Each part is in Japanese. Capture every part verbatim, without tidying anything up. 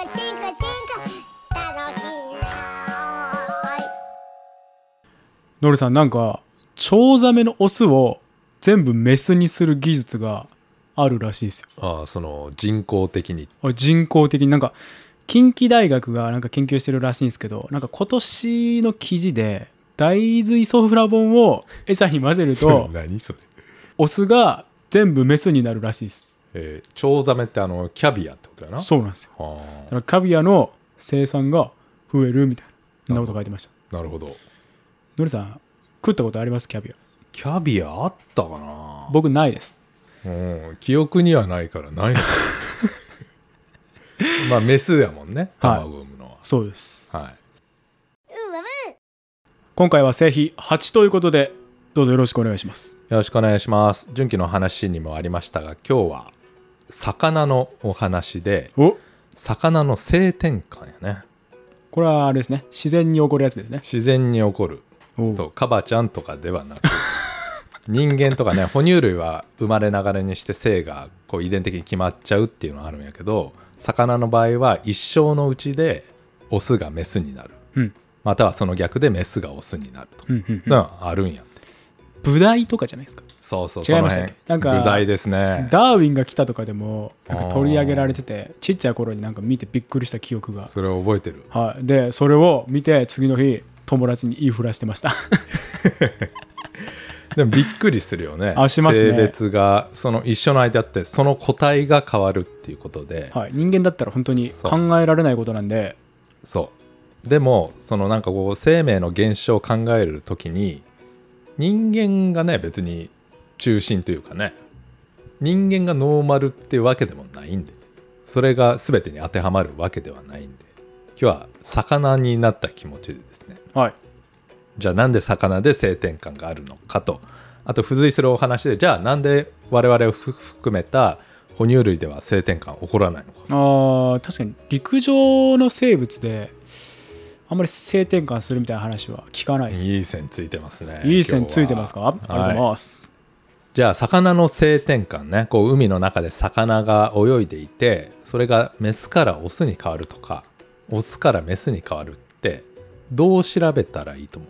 進化進化楽しいな。 ノリさん、なんかチョウザメのオスを全部メスにする技術があるらしいですよ。 ああ、その人工的に。 人工的になんか近畿大学がなんか研究してるらしいんですけど、なんか今年の記事で大豆イソフラボンを餌に混ぜると何それ。 オスが全部メスになるらしいです。 えー、チョウザメってあのキャビアってことやな。 そうなんですよ。 はだからキャビアの生産が増えるみたいな、そんなこと書いてました。 なるほど。 ノリさん食ったことあります？キャビア。 キャビアあったかな。 僕ないです。 うん、記憶にはないからないのかな。まあメスやもんね、卵を産むのは、はい、 そうです、 はい、 今回は性比はちということで、どうぞよろしくお願いします。 よろしくお願いします。純喜の話にもありましたが、今日は魚のお話で、 お魚の性転換やね。 これはあれですね、自然に起こるやつですね。 自然に起こる。そう、カバちゃんとかではなく人間とかね、哺乳類は生まれながらにして性がこう遺伝的に決まっちゃうっていうのはあるんやけど、魚の場合は一生のうちでオスがメスになる、うん、またはその逆でメスがオスになると、うんうんうん、そういうのあるんやって。 ブダイとかじゃないですか。 そうそう、 違いましたっけ。なんかブダイですね。 ダーウィンが来たとかでもなんか取り上げられてて、ちっちゃい頃になんか見てびっくりした記憶が。 それを覚えてる。 はい。でそれを見て次の日友達に言いふらしてましたでもびっくりするよね。 あ、しますね。 性別がその一緒の間ってその個体が変わるっていうことで、 はい、人間だったら本当に考えられないことなんで。 そうでもそのなんかこう生命の現象を考えるときに人間がね別に中心というかね、人間がノーマルっていうわけでもないんで、それが全てに当てはまるわけではないんで、今日は魚になった気持ちでですね、 はい、 じゃあなんで魚で性転換があるのかと、あと付随するお話で、じゃあなんで我々を含めた哺乳類では性転換起こらないのか。 あー、確かに陸上の生物であんまり性転換するみたいな話は聞かないです。 いい線ついてますね。 いい線ついてますか。ありがとうございます、 はい、じゃあ魚の性転換ね、こう海の中で魚が泳いでいて、それがメスからオスに変わるとかオスからメスに変わるってどう調べたらいいと思う？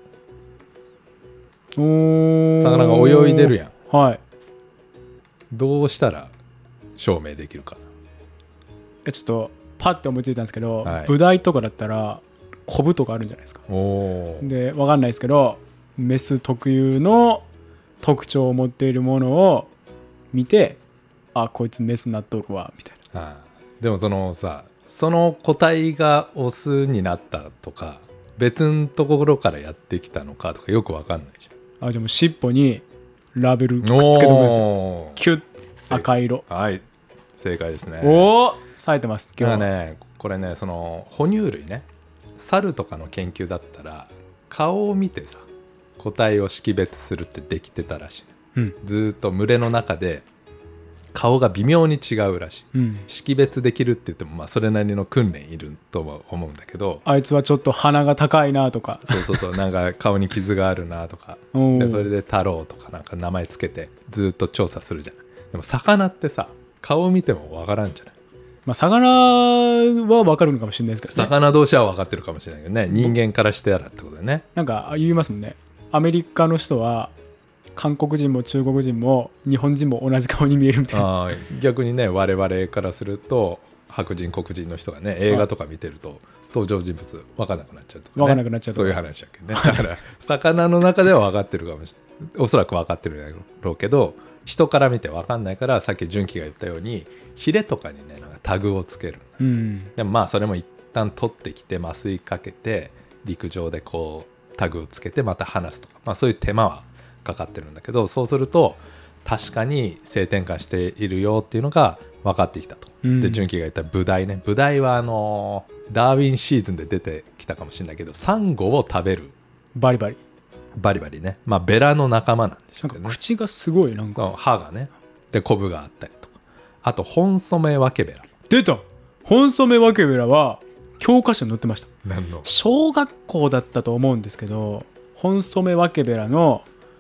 魚が泳いでるやん。 はい。 どうしたら証明できるかな。ちょっとパッて思いついたんですけど、 はい、 ブダイとかだったらコブとかあるんじゃないですか。 おで分かんないですけど、メス特有の特徴を持っているものを見て、あ、こいつメスになっとるわみたいな。 ああ、でもそのさ、その個体がオスになったとか別のところからやってきたのかとかよく分かんないじゃん。 あ、じゃあもう尻尾にラベルくっつけておくんですよ。キュッ、赤色。 はい、正解ですね。 おお、冴えてます。 今日はね、これね、その哺乳類ね、猿とかの研究だったら顔を見てさ個体を識別するってできてたらしい、うん、ずっと群れの中で顔が微妙に違うらしい、うん、識別できるって言ってもまあそれなりの訓練いるとは思うんだけど、 あいつはちょっと鼻が高いなとか、 そうそうそう、なんか顔に傷があるなとかで、それで太郎とかなんか名前つけてずっと調査するじゃない。でも魚ってさ顔を見てもわからんじゃない。 まあ、魚は分かるのかもしれないですけどね。 魚同士は分かってるかもしれないけどね、人間からしてやらってことだよね。 なんか言いますもんね、アメリカの人は韓国人も中国人も日本人も同じ顔に見えるみたいな。 あ、逆にね、我々からすると白人黒人の人がね映画とか見てると登場人物分からなくなっちゃうとか、ね、 分からなくなっちゃうとか、 そういう話だけどね。だから魚の中では分かってるかもしれない、おそらく分かってるんだろうけど、人から見て分かんないから、さっき純喜が言ったようにヒレとかにねなんかタグをつける、うん、でもまあそれも一旦取ってきて麻酔かけて陸上でこうタグをつけてまた離すとか、まあ、そういう手間はかかってるんだけど、そうすると確かに性転換しているよっていうのが分かってきたと、うん、で純喜が言ったブダイね、ブダイはあのダーウィンシーズンで出てきたかもしれないけど、サンゴを食べるバリバリバリバリね、まあベラの仲間なんでしょうけどね。 なんか口がすごいなんか歯がね、でコブがあったりとか、あとホンソメワケベラ。 出た、ホンソメワケベラは教科書に載ってました。 何の？ 小学校だったと思うんですけど、ホンソメワケベラの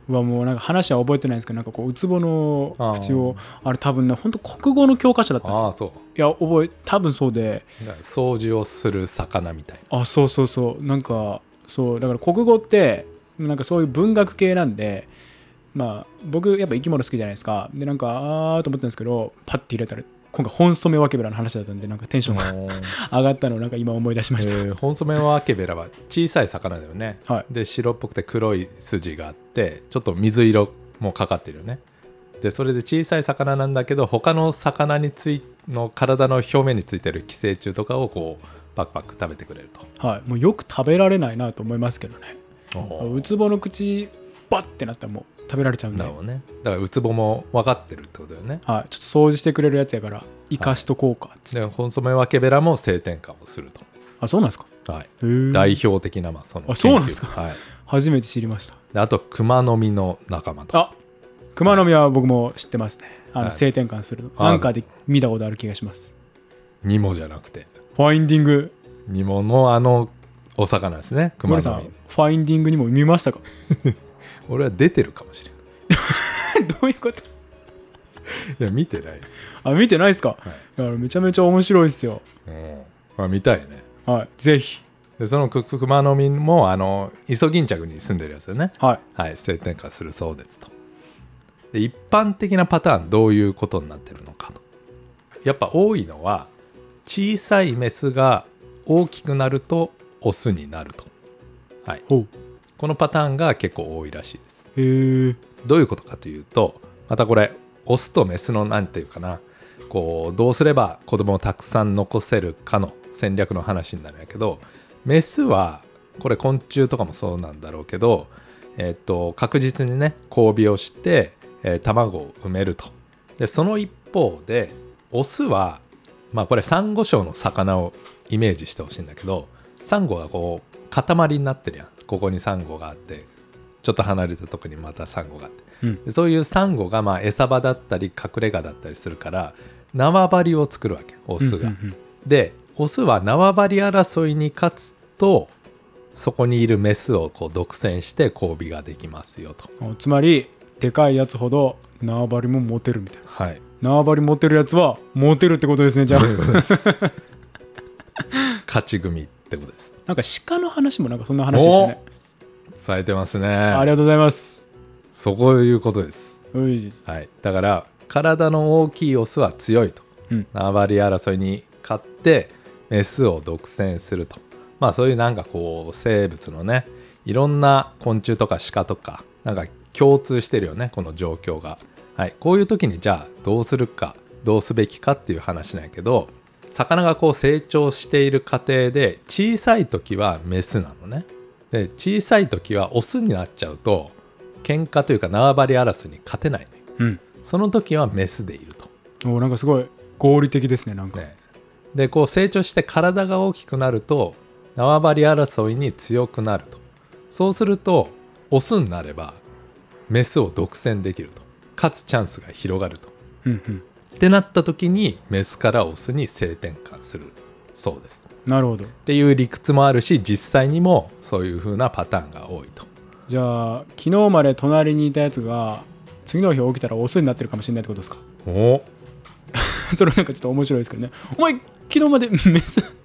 はもうなんか話は覚えてないんですけど、なんかこうウツボの口を、あれ多分ね本当国語の教科書だったんですよ。 ああそう。 いや覚え多分そうで、 だから掃除をする魚みたいあそうそうそうなんかそうだから国語ってなんかそういう文学系なんで、まあ僕やっぱ生き物好きじゃないですか。でなんかあーと思ったんですけど、パッて入れたら今回ホンソメワケベラの話だったんで、なんかテンションが上がったのをなんか今思い出しました。 えー、ホンソメワケベラは小さい魚だよね、 はい、 で白っぽくて黒い筋があってちょっと水色もかかってるよね。でそれで小さい魚なんだけど、他の魚についの体の表面についてる寄生虫とかをこうパクパク食べてくれると。 はい、もうよく食べられないなと思いますけどね。ウツボの口バッてなったらもう食べられちゃうんで。 なるほどね。だからウツボも分かってるってことだよね。 はい、ちょっと掃除してくれるやつやから生かしとこうかっつって、 はい、でホンソメワケベラも性転換をすると。 あそうなんですか。 はい、 へー代表的なまあその研究。 あそうなんですか、 はい、 初めて知りました。 であとクマノミの仲間と。 あクマノミは僕も知ってますね。あの、 はい、 性転換するのあなんかで見たことある気がします。 ニモじゃなくてファインディング。 ニモのあのお魚ですね。クマノミさんファインディングにも見ましたか。 俺は出てるかもしれないどういうこと。 いや見てないです。 あ見てないですか、はい、いやめちゃめちゃ面白いですよ。 うん、まあ、見たいね。 はいぜひ。 でそのククマノミもあのイソギンチャクに住んでるやつよね。 はい、 はい、性転換するそうですと。で一般的なパターンどういうことになってるのかと。やっぱ多いのは小さいメスが大きくなるとオスになると、はい、このパターンが結構多いらしいです。 へー。 どういうことかというと、またこれオスとメスのなんていうかな、こうどうすれば子供をたくさん残せるかの戦略の話になるんやけど、メスはこれ昆虫とかもそうなんだろうけど、えー、と確実にね交尾をして、えー、卵を産めると。でその一方でオスはまあこれサンゴ礁の魚をイメージしてほしいんだけど、サンゴがこう塊になってるやん。ここにサンゴがあってちょっと離れたとこにまたサンゴがあって、うん、でそういうサンゴがまあ餌場だったり隠れ家だったりするから縄張りを作るわけオスが、うんうんうん、でオスは縄張り争いに勝つとそこにいるメスをこう独占して交尾ができますよと。 つまりでかいやつほど縄張りも持てるみたいな、 はい、 縄張り持てるやつはモテるってことですね。じゃあそういうことです勝ち組ってことです。 なんか鹿の話もなんかそんな話でしたね。 されてますね。 ありがとうございます。 そういうことです。 はい、 だから体の大きいオスは強いと、うん、縄張り争いに勝ってメスを独占すると。まあそういうなんかこう生物のねいろんな昆虫とか鹿とかなんか共通してるよねこの状況が。はい、こういう時にじゃあどうするかどうすべきかっていう話なんやけど、魚がこう成長している過程で小さい時はメスなのね。で小さい時はオスになっちゃうと喧嘩というか縄張り争いに勝てないのよ、うん、その時はメスでいると。 おなんかすごい合理的ですねなんかね。 でこう成長して体が大きくなると縄張り争いに強くなると。そうするとオスになればメスを独占できると、勝つチャンスが広がると、うんうん、ってなった時にメスからオスに性転換するそうです。 なるほどっていう理屈もあるし、実際にもそういう風なパターンが多いと。 じゃあ昨日まで隣にいたやつが次の日起きたらオスになってるかもしれないってことですか。 おそれなんかちょっと面白いですけどね。お前昨日までメス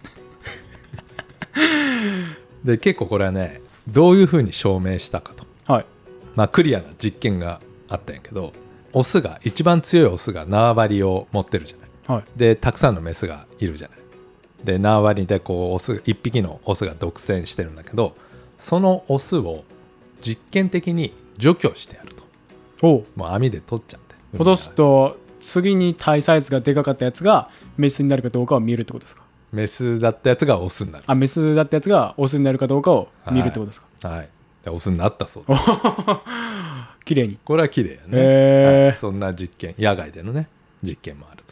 で結構これはねどういう風に証明したかと、 はい、 まあクリアな実験があったんやけど、オスが一番強いオスが縄張りを持ってるじゃない、はい、でたくさんのメスがいるじゃない。で縄張りでこうオスいっぴきのオスが独占してるんだけど、そのオスを実験的に除去してやると。おもう網で取っちゃって戻すと次に体サイズがでかかったやつがメスになるかどうかを見るってことですか。 メスだったやつがオスになる。 あメスだったやつがオスになるかどうかを見るってことですか。 はい、はい、でオスになったそうです。 綺麗に。 これは綺麗やね、 えーはい、そんな実験野外でのね実験もあると。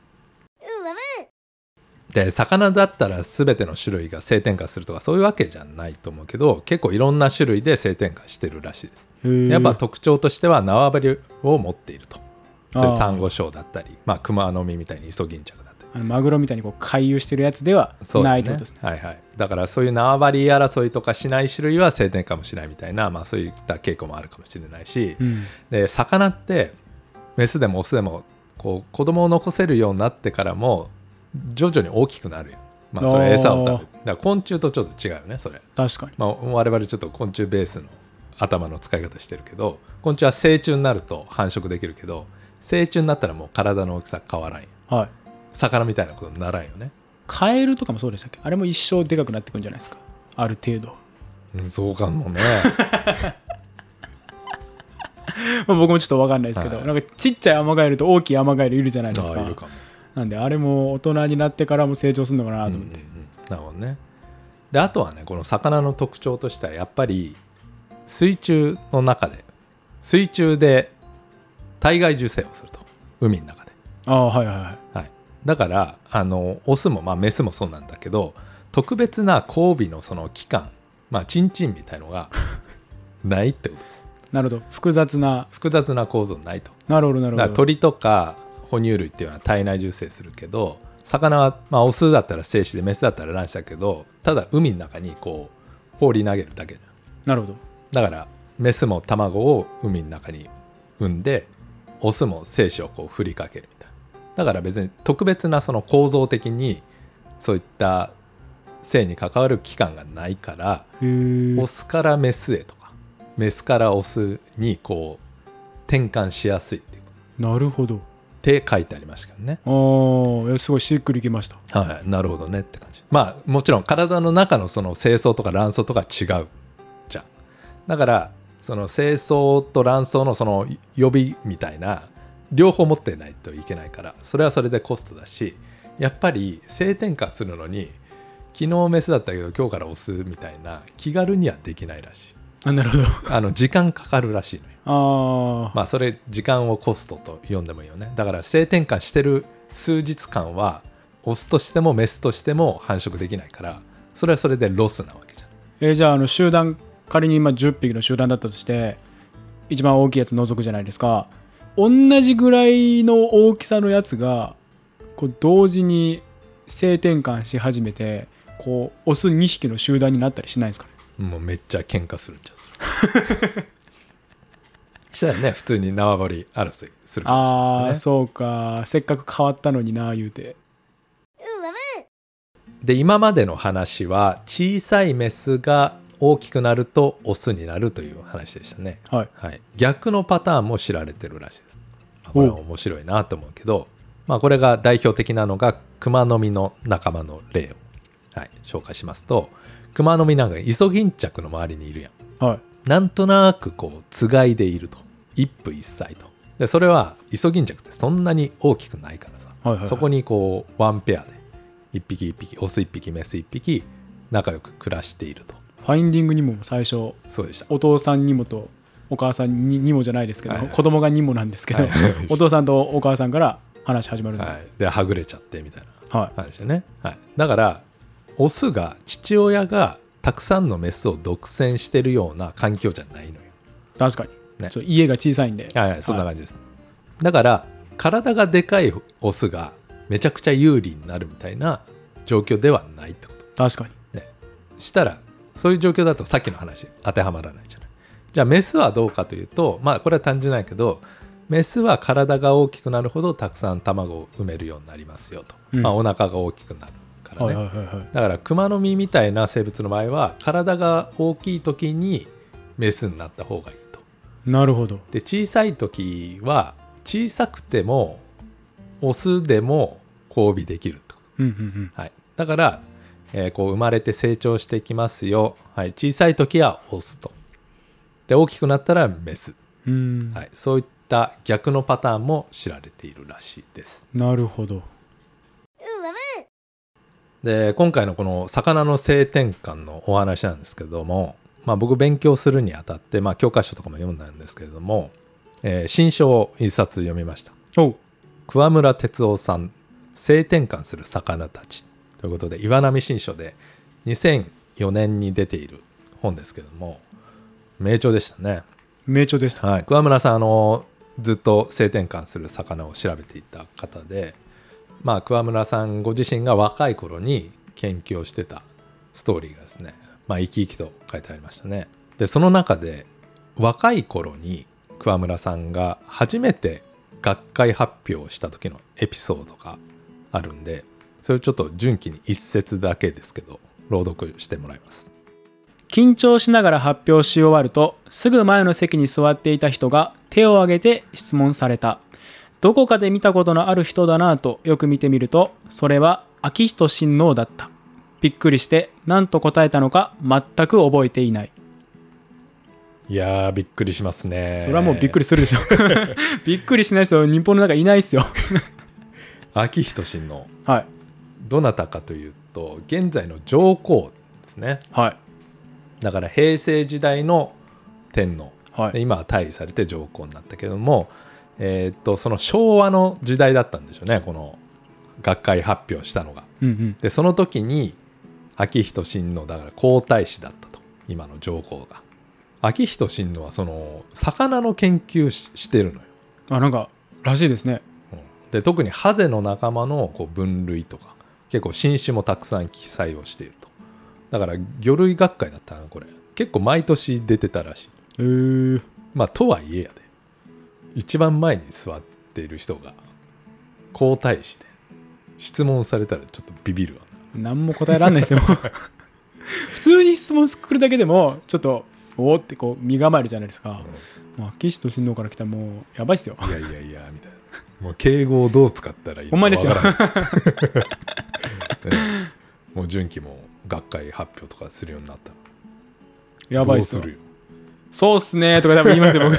で魚だったら全ての種類が性転換するとかそういうわけじゃないと思うけど、結構いろんな種類で性転換してるらしいです。やっぱ特徴としては縄張りを持っていると。そういうサンゴ礁だったり、まあ、クマノミみたいにイソギンチャクだったり、 あのマグロみたいにこう回遊してるやつではないってことですね。 はいはい、だからそういう縄張り争いとかしない種類は晴天かもしれないみたいな、まあ、そういった傾向もあるかもしれないし、 うん、 で魚ってメスでもオスでもこう子供を残せるようになってからも徐々に大きくなるよ。まあ、それ餌を食べる。だから昆虫とちょっと違うよねそれ。 確かに、 まあ、我々ちょっと昆虫ベースの頭の使い方してるけど、昆虫は成虫になると繁殖できるけど、成虫になったらもう体の大きさ変わらんよ。 はい、 魚みたいなことにならんよね。 カエルとかもそうでしたっけ？あれも一生でかくなってくるんじゃないですか、ある程度。 うん、そうかもねまあ僕もちょっと分かんないですけど、はい、なんかちっちゃいアマガエルと大きいアマガエルいるじゃないですか。 あ、いるかも。 なんであれも大人になってからも成長するのかなと思って、 うんうんうん、なるほどね。であとはね、この魚の特徴としてはやっぱり水中の中で水中で体外受精をすると、海の中で。 ああ、はいはいはい、 はい、だからあのオスも、まあ、メスもそうなんだけど、特別な交尾のその器官、まあチンチンみたいのがないってことです。 なるほど、複雑な複雑な構造ないと。 なるほどなるほど。 だから鳥とか哺乳類っていうのは体内受精するけど、魚は、まあ、オスだったら精子でメスだったら卵子だけど、ただ海の中にこう放り投げるだけじゃん。 なるほど。 だからメスも卵を海の中に産んで、オスも精子をこう振りかけるみたいな。だから別に特別なその構造的にそういった性に関わる器官がないから、オスからメスへとかメスからオスにこう転換しやすいっていう。 なるほどって書いてありましたけどね。 ああ、すごいしっくりきました。 はい、なるほどねって感じ。まあもちろん体の中のその精巣とか卵巣とか違うじゃん。だからその精巣と卵巣のその予備みたいな両方持ってないといけないから、それはそれでコストだし、やっぱり性転換するのに昨日メスだったけど今日からオスみたいな気軽にはできないらしい。 あ、なるほど。 あの時間かかるらしいのよ。 あ、 まあそれ時間をコストと呼んでもいいよね。だから性転換してる数日間はオスとしてもメスとしても繁殖できないから、それはそれでロスなわけじゃん。 えー、じゃあ、あの集団、仮に今じゅっぴきの集団だったとして一番大きいやつ除くじゃないですか。同じぐらいの大きさのやつがこう同時に性転換し始めて、こうオスにひきの集団になったりしないんですかね。 もうめっちゃ喧嘩するんちゃうそれしたらね、普通に縄張り争いするかもしれないですね。 ああ、そうか。せっかく変わったのにな言うて。 で今までの話は小さいメスが大きくなるとオスになるという話でしたね。 はい、 はい、逆のパターンも知られてるらしいです。これは面白いなと思うけど、まあ、これが代表的なのがクマノミの仲間の例を、はい、紹介しますと、クマノミなんかイソギンチャクの周りにいるやん。 はい、 なんとなくこうつがいでいると、一夫一妻と。でそれはイソギンチャクってそんなに大きくないからさ、 はいはいはい、 そこにこうワンペアで一匹一匹、オス一匹メス一匹仲良く暮らしていると。 ファインディングにも最初そうでした。 お父さんにもとお母さんににもじゃないですけど、はいはい、子供がにもなんですけど、はいはい、お父さんとお母さんから話始まるんで、 はい、ではぐれちゃってみたいな話でね、はいはい、だからオスが父親がたくさんのメスを独占してるような環境じゃないのよ。 確かに、ね、ちょ家が小さいんで、 はいはい、そんな感じです、はい、だから体がでかいオスがめちゃくちゃ有利になるみたいな状況ではないってこと。 確かに、 ね、したらそういう状況だとさっきの話当てはまらないじゃない。じゃあメスはどうかというと、まあこれは単純だけど、メスは体が大きくなるほどたくさん卵を産めるようになりますよと、うん、まあ、お腹が大きくなるからね、はいはいはいはい、だからクマノミみたいな生物の場合は体が大きい時にメスになった方がいいと。 なるほど。 で小さい時は小さくてもオスでも交尾できるってこと、 うんうんうん、はい、だから、えー、こう生まれて成長してきますよ、はい、小さい時はオスと、で大きくなったらメス、 うん、 はい、そういった逆のパターンも知られているらしいです。 なるほど。 で今回のこの魚の性転換のお話なんですけれども、まあ、僕勉強するにあたって、まあ、教科書とかも読んだんですけれども、えー、新書を一冊読みました。桑村哲夫さん、性転換する魚たちということで、岩波新書でにせんよねんに出ている本ですけれども、名著でしたね。 名著でした、 はい、桑村さんあのずっと性転換する魚を調べていた方で、 まあ、桑村さんご自身が若い頃に研究をしてたストーリーがですね、まあ、生き生きと書いてありましたね。でその中で若い頃に桑村さんが初めて学会発表をした時のエピソードがあるんで、それをちょっと順記に一節だけですけど朗読してもらいます。 緊張しながら発表し終わると、すぐ前の席に座っていた人が手を挙げて質問された。どこかで見たことのある人だなぁとよく見てみると、それは昭仁親王だった。びっくりして何と答えたのか全く覚えていない。 いやーびっくりしますね。 それはもうびっくりするでしょびっくりしない人日本の中いないですよ昭仁親王、 はい、 どなたかというと現在の上皇ですね。 はい、 だから平成時代の天皇、 はい、 で今は退位されて上皇になったけども、えー、っとその昭和の時代だったんでしょうね、この学会発表したのが、 うんうん、でその時に昭仁親王だから皇太子だったと、今の上皇が。昭仁親王はその魚の研究 し, してるのよ。 あ、なんからしいですね、 うん、で特にハゼの仲間のこう分類とか結構新種もたくさん記載をしていると。だから魚類学会だったなこれ。結構毎年出てたらしい。 へー。 まあとはいえやで、一番前に座っている人が皇太子で質問されたらちょっとビビるわな。何も答えられないですよ普通に質問するだけでもちょっとおおってこう身構えるじゃないですか。もう昭仁親王から来たらもうやばいっすよ。 いやいやいやみたいな。もう敬語をどう使ったらいいのかわからない、ね、もう順記も学会発表とかするようになったらやばいっすよ。 どうするよ。 そうっすねとか多分言いますよ僕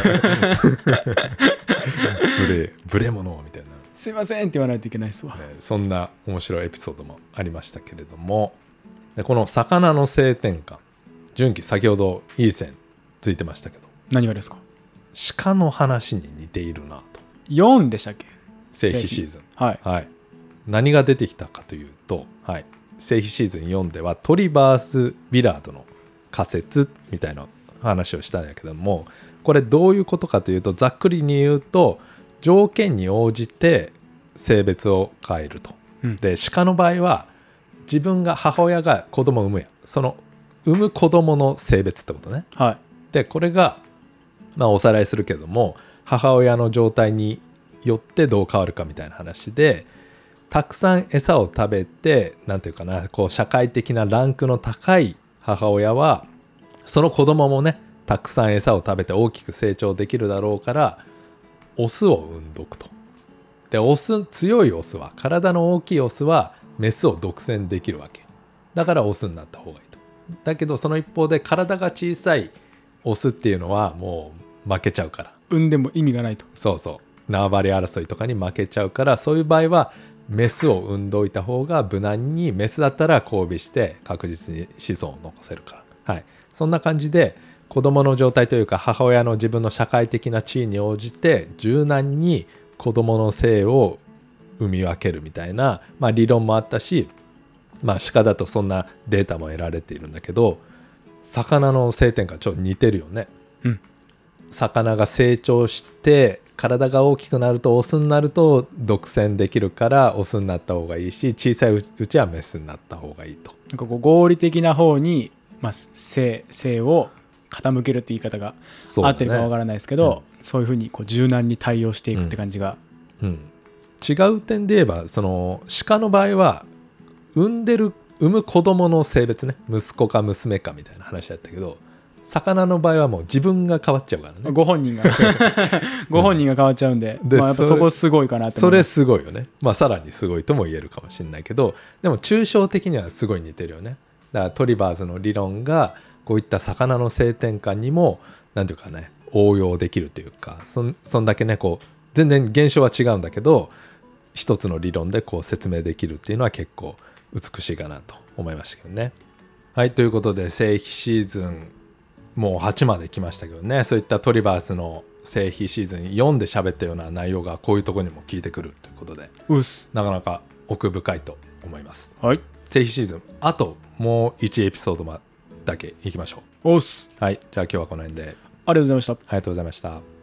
ブレブレ者みたいな、 すいませんって言わないといけないっすわ、 ね、そんな面白いエピソードもありましたけれども、でこの魚の性転換、順記先ほどいい線ついてましたけど、 何がですか。 鹿の話に似ているなと。 よんでしたっけ、 聖妃シーズン、 はいはい、何が出てきたかというと、はい、聖妃シーズンよんではトリバース・ウィラードの仮説みたいな話をしたんだけども、これどういうことかというと、ざっくりに言うと条件に応じて性別を変えると、うん、で鹿の場合は自分が母親が子供を産むやその産む子供の性別ってことね、 はい、 でこれが、まあ、おさらいするけども母親の状態によってどう変わるかみたいな話で、たくさん餌を食べてなんていうかな、こう社会的なランクの高い母親はその子供もねたくさん餌を食べて大きく成長できるだろうからオスを産んどくと。でオス強いオスは体の大きいオスはメスを独占できるわけだからオスになった方がいいと。だけどその一方で体が小さいオスっていうのはもう負けちゃうから、 産んでも意味がないと。そうそう縄張り争いとかに負けちゃうから、そういう場合はメスを産んどいた方が無難に、メスだったら交尾して確実に子孫を残せるから、はい、そんな感じで子供の状態というか母親の自分の社会的な地位に応じて柔軟に子供の性を生み分けるみたいな、まあ、理論もあったし、まあ、鹿だとそんなデータも得られているんだけど、魚の性転換ちょっと似てるよね、うん、魚が成長して体が大きくなるとオスになると独占できるからオスになった方がいいし、小さいうちはメスになった方がいいと。 なんかこう合理的な方に、まあ、性, 性を傾けるって言い方が合ってるかわからないですけど、そう、ねうん、そういうふうにこう柔軟に対応していくって感じが、 うんうん、違う点で言えばその鹿の場合は産んでる産む子供の性別ね、息子か娘かみたいな話だったけど、魚の場合はもう自分が変わっちゃうからね、 ご本人がご本人が変わっちゃうんで、うんでまあ、やっぱそこすごいかなって思います。 それすごいよね、まあ、さらにすごいとも言えるかもしれないけど、でも抽象的にはすごい似てるよね。だからトリバーズの理論がこういった魚の性転換にもなんていうかね応用できるというか、 そ, んそんだけねこう全然現象は違うんだけど一つの理論でこう説明できるっていうのは結構美しいかなと思いましたけどね。はい、ということで聖妃シーズンもうはちまで来ましたけどね、そういったトリバースの聖妃シーズンよんで喋ったような内容がこういうところにも聞いてくるということで、 うっすなかなか奥深いと思います。 はい、 聖妃シーズンあともういちエピソードだけいきましょう。おっす。 はい、じゃあ今日はこの辺でありがとうございました。 ありがとうございました。